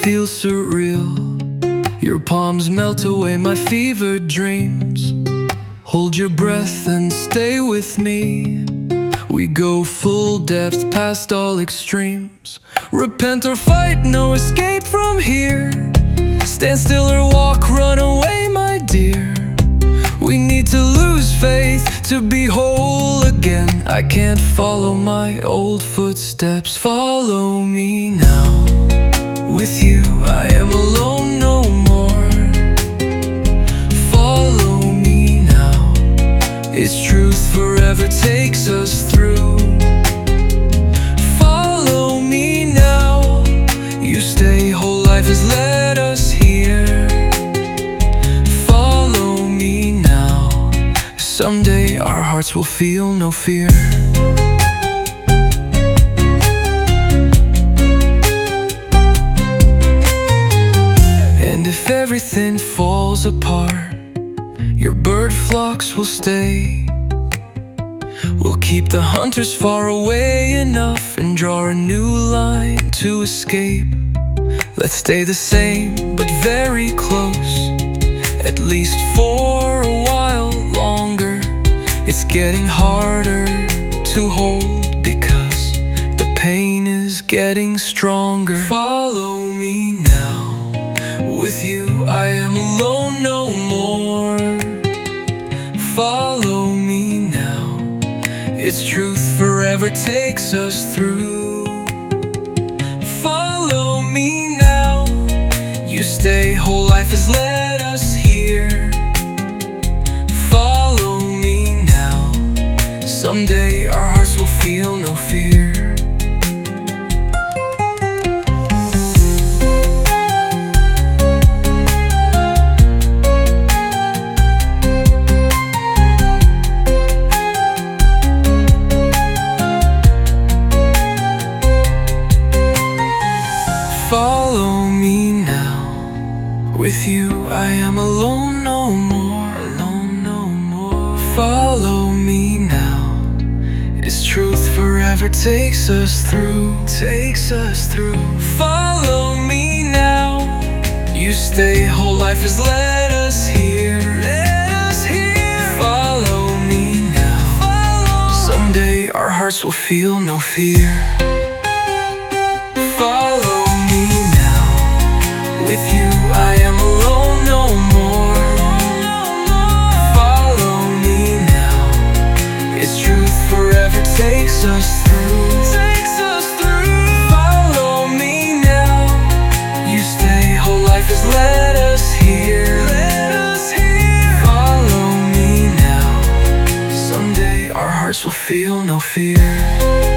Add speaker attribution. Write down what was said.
Speaker 1: feels surreal. Your palms melt away my fevered dreams. Hold your breath and stay with me. We go full depth past all extremes. Repent or fight, no escape from here. Stand still or walk, run away, my dear. We need to lose faith to be whole again. I can't follow my old footsteps. Follow me now. With you I am alone no more. Follow me now. Its truth forever takes us through. Follow me now. You stay, whole life has led us here. Follow me now. Someday our hearts will feel no fear. And if everything falls apart, your bird flocks will stay. We'll keep the hunters far away enough and draw a new line to escape. Let's stay the same, but very close, at least for a while longer. It's getting harder to hold because the pain is getting stronger. Follow me now. With you I am alone no more. Follow me now. Its truth forever takes us through. Follow me now. You stay, whole life has led us here. Follow me now. Someday our hearts will feel no fear. Follow me now. With you I am alone no more. Alone no more. Follow me now. Its truth forever takes us through. Takes us through. Follow me now. You stay, whole life has led us here. Led us here. Follow me now. Follow. Someday our hearts will feel no fear. Follow me now. With you I am alone no more. Follow me now. Its truth forever takes us through. Takes us through. Follow me now. You stay, whole life has led us here. Led us here. Follow me now. Someday our hearts will feel no fear.